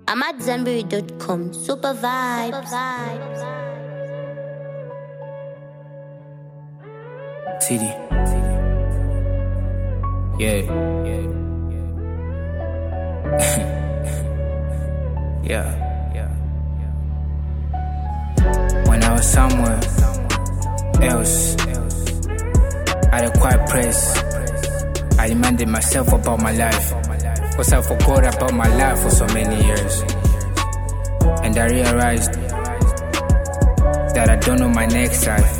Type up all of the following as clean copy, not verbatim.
AmadZanbury.com. Super vibes. TD. Yeah. Yeah. When I was somewhere else, at a quiet place, I reminded myself about my life, cause I forgot about my life for so many years. And I realized that I don't know my next life.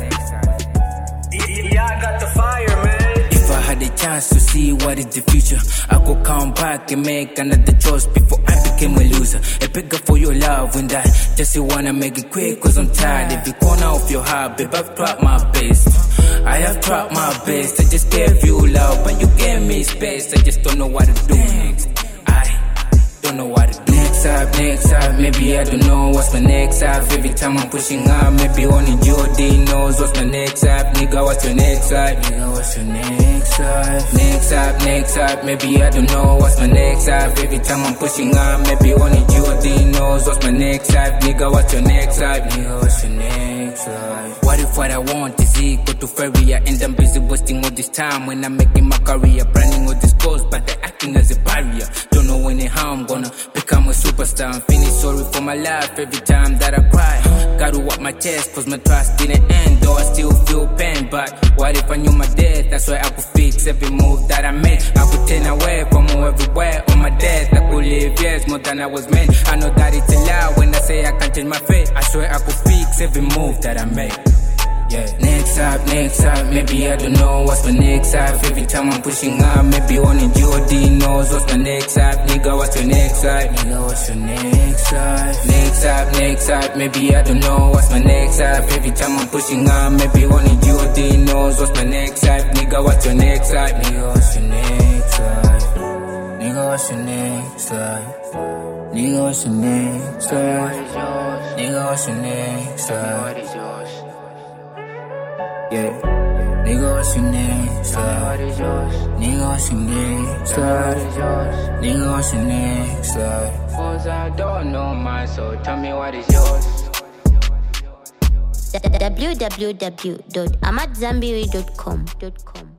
Yeah, I got the fire, man. If I had a chance to see what is the future, I could come back and make another choice before I became a loser. A bigger for your love when I just wanna make it quick, cause I'm tired. If you corner off your heart, babe, I've tried my best. I have tried my best. I just gave you love, but you gave me space. I just don't know what to do next. I don't know what to do. Next up, maybe I don't know what's my next up. Every time I'm pushing up, maybe only G.O.D knows what's my next up. Nigga, what's your next up? Nigga, what's your next up? Next up, maybe I don't know what's my next up. Every time I'm pushing up, maybe only G.O.D knows what's my next up. Nigga, what's your next up? Nigga, what's your next up? What if what I want is equal to failure, and I'm busy wasting all this time when I'm making my career, planning all these goals, but they're acting as a barrier. Don't know when and how I'm gonna become a superstar. I'm feeling sorry for my life every time that I cry. Gotta wipe my chest cause my trust didn't end, though I still feel pain. But what if I knew my death? That's why I could fix every move that I made. I could turn away from everywhere on my death. I could live years more than I was meant. I know that it's a lie when I say I can't change my fate. I swear I could fix every move that I made. Yeah. Next up, maybe I don't know what's my next up. Every time I'm pushing up, maybe only G.O.D knows what's my next up. Nigga, what's your next up? Nigga, what's your next up? Next up, maybe I don't know what's my next up. Every time I'm pushing up, maybe only G.O.D knows what's my next up. Nigga, what's your next up? Nigga, what's your next up? Nigga, what's your next up? Nigga, what's your next up? Nigga, what's your next up? Yeah. Nigga, what's your next up? Nigga, what's your next up? Nigga, what's your next up? Cause I don't know mine, so tell me what is yours. www.amadzanbury.com.